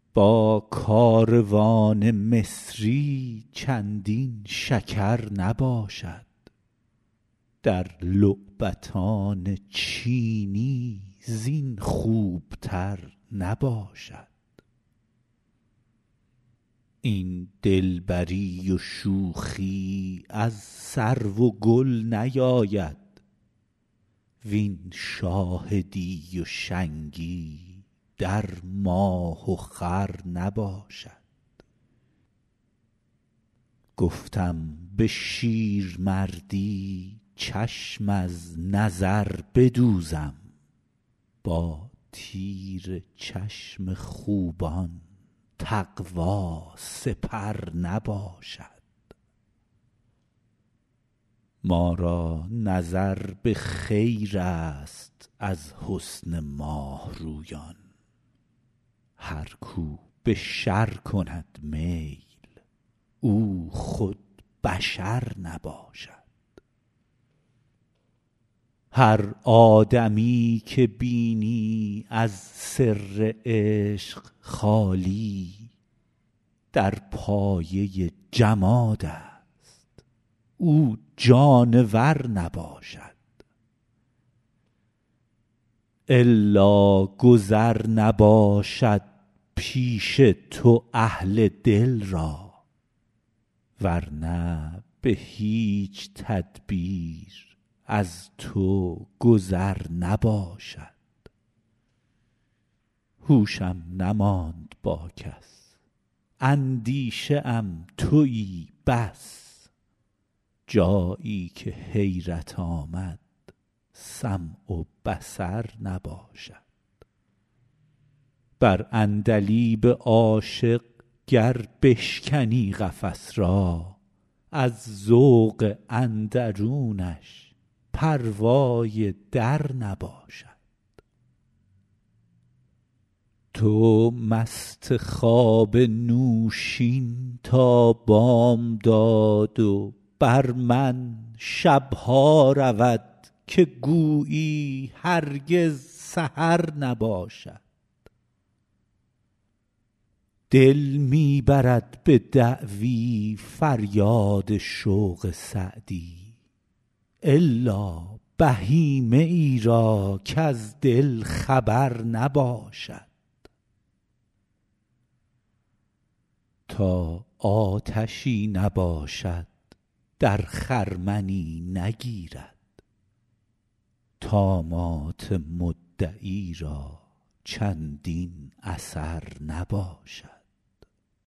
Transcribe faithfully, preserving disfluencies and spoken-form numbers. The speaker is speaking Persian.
با کاروان مصری چندین شکر نباشد، در لعبتان چینی زین خوبتر نباشد. این دلبری و شوخی از سرو و گل نیاید، وین شاهدی و شنگی در ماه و خور نباشد. گفتم به شیرمردی چشم از نظر بدوزم، با تیر چشم خوبان تقوی سپر نباشد. ما را نظر به خیر است از حسن ماه رویان، هر کو به شر کند میل او خود بشر نباشد. هر آدمی که بینی از سر عشق خالی، در پایه جماد است او جانور نباشد. الا گذر نباشد پیش تو اهل دل را، ورنه به هیچ تدبیر از تو گذر نباشد. هوشم نماند با کس، اندیشه ام تویی بس، جایی که حیرت آمد سمع و بصر نباشد. بر عندلیب عاشق گر بشکنی قفس را، از ذوق اندرونش پروای در نباشد. تو مست خواب نوشین تا بامداد و بر من شبها رود که گویی هرگز سحر نباشد. دل می برد به دعوی فریاد شوق سعدی، الا بهیمه ای را کز دل خبر نباشد. تا آتشی نباشد در خرمنی نگیرد، طامات مدعی را چندین اثر نباشد.